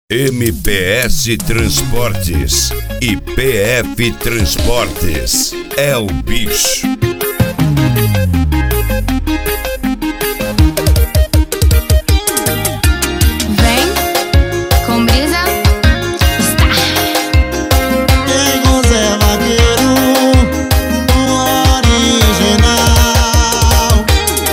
MPS Transportes e PF Transportes é o bicho. Vem com brisa, está. Tem com Zé Vaqueiro, o original.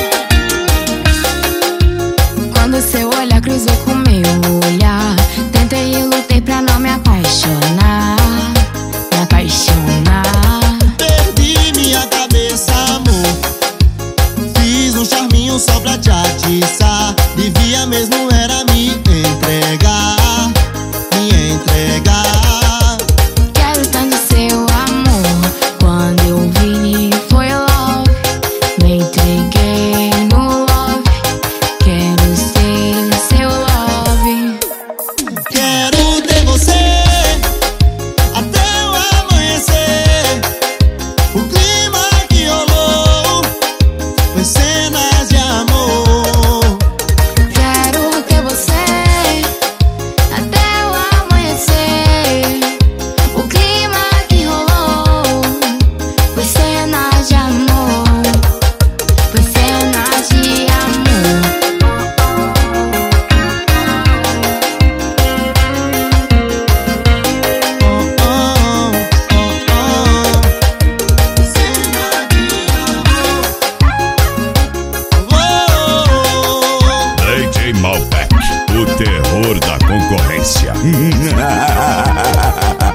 Quando seu olhar cruzou com meu olhar, tentei e lutei pra não me apaixonar. Me apaixonar. Perdi minha cabeça, amor. Fiz um charminho só pra te atiçar. Devia mesmo era me entregar. Me entregar. Quero tanto seu amor. Quando eu vi foi love. Me entreguei no love. Quero ser seu love. Quero ter você até o amanhecer. O clima que rolou foi cenas de amor. Quero ter você até o amanhecer. O clima que rolou foi cenas de amor. Foi cenas de amor. Oh, oh, oh, oh. Cenas de amor. Oh. DJ Malbec, o terror da concorrência.